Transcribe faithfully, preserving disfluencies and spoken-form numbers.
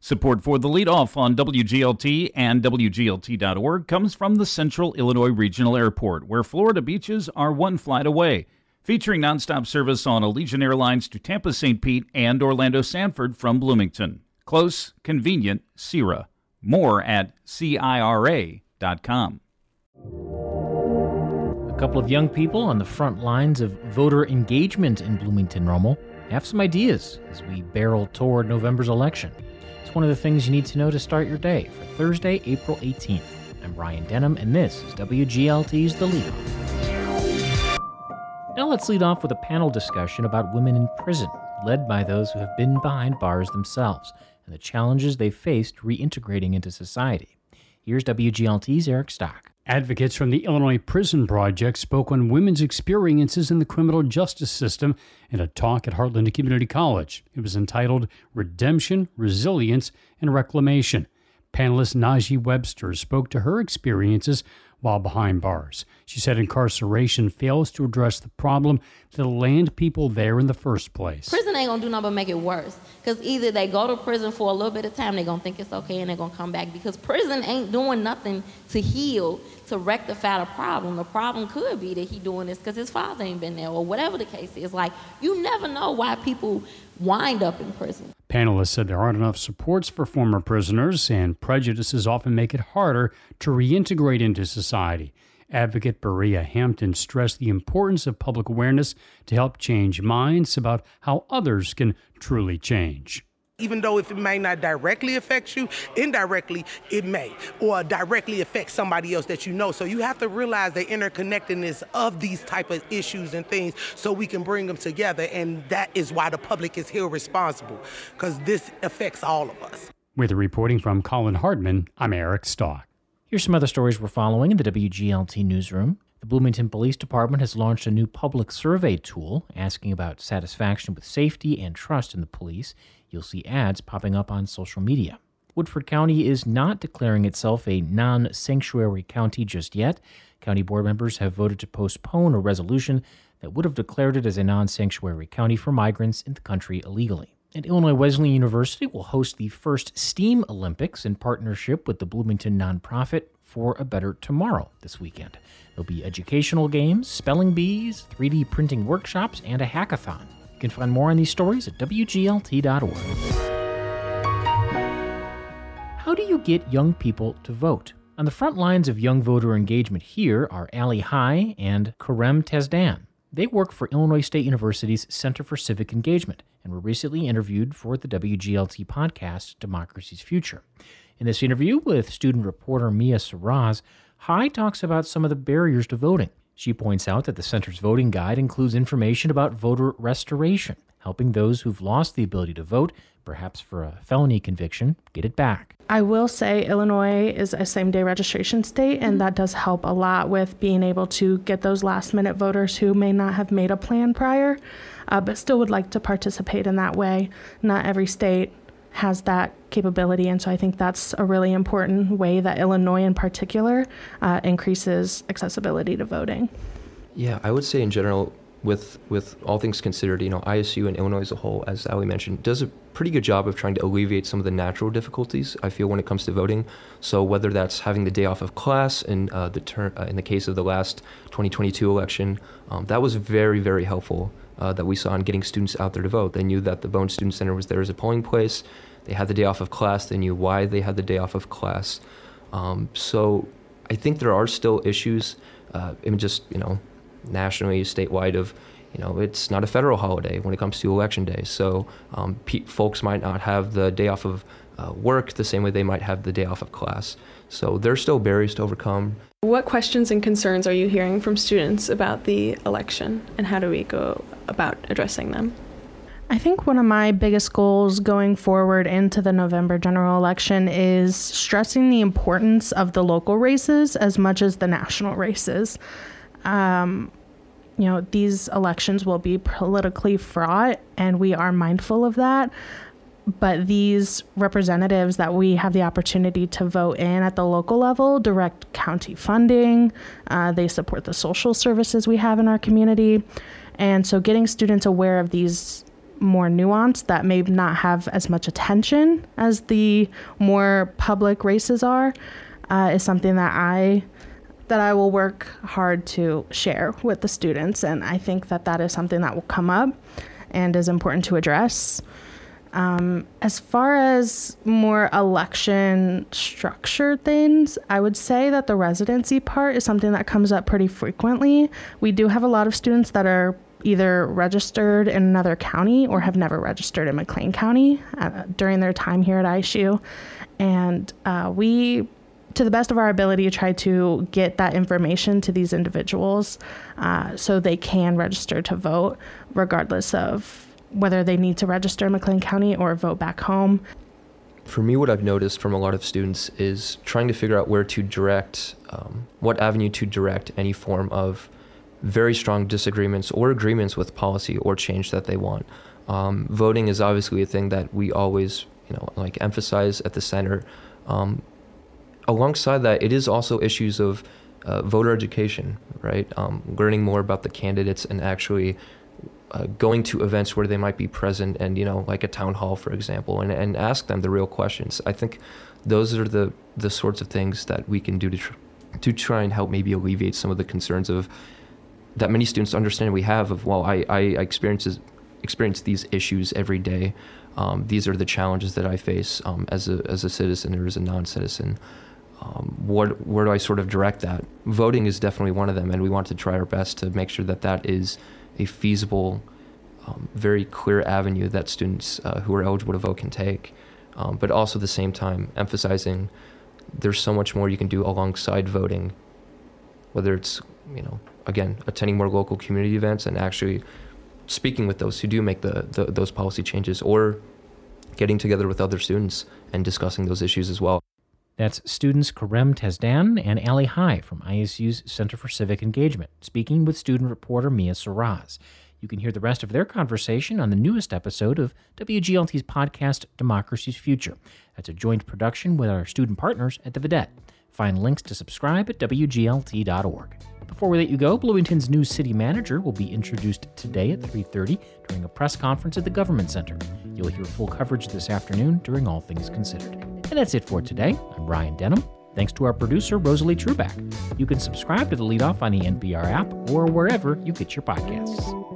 Support for The Lead Off on W G L T and W G L T dot org comes from the Central Illinois Regional Airport, where Florida beaches are one flight away. Featuring nonstop service on Allegiant Airlines to Tampa Saint Pete and Orlando Sanford from Bloomington. Close, convenient, C I R A. More at C I R A dot com. A couple of young people on the front lines of voter engagement in Bloomington-Rommel have some ideas as we barrel toward November's election. It's one of the things you need to know to start your day for Thursday, April eighteenth. I'm Ryan Denham, and this is W G L T's The Lead Off. Now let's lead off with a panel discussion about women in prison, led by those who have been behind bars themselves, and the challenges they've faced reintegrating into society. Here's W G L T's Eric Stock. Advocates from the Illinois Prison Project spoke on women's experiences in the criminal justice system in a talk at Heartland Community College. It was entitled Redemption, Resilience, and Reclamation. Panelist Najee Webster spoke to her experiences while behind bars. She said incarceration fails to address the problem that'll land people there in the first place. Prison ain't gonna do nothing but make it worse. Because either they go to prison for a little bit of time, they're gonna think it's okay, and they're gonna come back. Because prison ain't doing nothing to heal, to rectify the problem. The problem could be that he doing this because his father ain't been there, or whatever the case is. Like, you never know why people wind up in prison. Panelists said there aren't enough supports for former prisoners, and prejudices often make it harder to reintegrate into society. Advocate Berea Hampton stressed the importance of public awareness to help change minds about how others can truly change. Even though if it may not directly affect you, indirectly it may, or directly affect somebody else that you know. So you have to realize the interconnectedness of these type of issues and things so we can bring them together, and that is why the public is here responsible, because this affects all of us. With reporting from Colin Hardman, I'm Eric Stock. Here's some other stories we're following in the W G L T newsroom. The Bloomington Police Department has launched a new public survey tool asking about satisfaction with safety and trust in the police. You'll see ads popping up on social media. Woodford County is not declaring itself a non-sanctuary county just yet. County board members have voted to postpone a resolution that would have declared it as a non-sanctuary county for migrants in the country illegally. And Illinois Wesleyan University will host the first STEAM Olympics in partnership with the Bloomington nonprofit For a Better Tomorrow this weekend. There'll be educational games, spelling bees, three D printing workshops, and a hackathon. You can find more on these stories at W G L T dot org. How do you get young people to vote? On the front lines of young voter engagement here are Ali Hai and Karem Tezdan. They work for Illinois State University's Center for Civic Engagement and were recently interviewed for the W G L T podcast, Democracy's Future. In this interview with student reporter Mia Saraz, Hai talks about some of the barriers to voting. She points out that the center's voting guide includes information about voter restoration, helping those who've lost the ability to vote, perhaps for a felony conviction, get it back. I will say Illinois is a same-day registration state, and that does help a lot with being able to get those last-minute voters who may not have made a plan prior, uh, but still would like to participate in that way. Not every state has that capability, and so I think that's a really important way that Illinois in particular uh, increases accessibility to voting. Yeah, I would say in general, with with all things considered, you know, I S U and Illinois as a whole, as Ali mentioned, does a pretty good job of trying to alleviate some of the natural difficulties, I feel, when it comes to voting. So whether that's having the day off of class in uh, the ter- uh, in the case of the last twenty twenty-two election, um, that was very, very helpful uh, that we saw in getting students out there to vote. They knew that the Bone Student Center was there as a polling place. They had the day off of class. They knew why they had the day off of class. Um, so I think there are still issues, uh, in just, you know, nationally, statewide, of, you know, it's not a federal holiday when it comes to election day. So um, pe- folks might not have the day off of uh, work the same way they might have the day off of class. So there's still barriers to overcome. What questions and concerns are you hearing from students about the election, and how do we go about addressing them? I think one of my biggest goals going forward into the November general election is stressing the importance of the local races as much as the national races. Um, you know, these elections will be politically fraught, and we are mindful of that. But these representatives that we have the opportunity to vote in at the local level direct county funding. Uh, they support the social services we have in our community. And so getting students aware of these more nuanced, that may not have as much attention as the more public races are, uh, is something that I that I will work hard to share with the students. And I think that that is something that will come up and is important to address. Um, as far as more election structure things, I would say that the residency part is something that comes up pretty frequently. We do have a lot of students that are either registered in another county or have never registered in McLean County uh, during their time here at I S U. And uh, we, to the best of our ability, try to get that information to these individuals uh, so they can register to vote, regardless of whether they need to register in McLean County or vote back home. For me, what I've noticed from a lot of students is trying to figure out where to direct, um, what avenue to direct any form of very strong disagreements or agreements with policy or change that they want. Um, voting is obviously a thing that we always, you know, like emphasize at the center. Um, alongside that, it is also issues of uh, voter education, right? Um, learning more about the candidates and actually uh, going to events where they might be present and, you know, like a town hall, for example, and, and ask them the real questions. I think those are the, the sorts of things that we can do to, tr- to try and help maybe alleviate some of the concerns of that many students understand we have of, well, I, I experiences, experience these issues every day. Um, these are the challenges that I face um, as a as a citizen or as a non-citizen. Um, what, where do I sort of direct that? Voting is definitely one of them, and we want to try our best to make sure that that is a feasible, um, very clear avenue that students uh, who are eligible to vote can take. Um, but also at the same time, emphasizing there's so much more you can do alongside voting, whether it's, you know, again, attending more local community events and actually speaking with those who do make the, the those policy changes, or getting together with other students and discussing those issues as well. That's students Karem Tezdan and Ali Hai from I S U's Center for Civic Engagement, speaking with student reporter Mia Saraz. You can hear the rest of their conversation on the newest episode of W G L T's podcast, Democracy's Future. That's a joint production with our student partners at the Vidette. Find links to subscribe at W G L T dot org. Before we let you go, Bloomington's new city manager will be introduced today at three thirty during a press conference at the Government Center. You'll hear full coverage this afternoon during All Things Considered. And that's it for today. I'm Brian Denham. Thanks to our producer, Rosalie Truback. You can subscribe to The Leadoff on the N P R app or wherever you get your podcasts.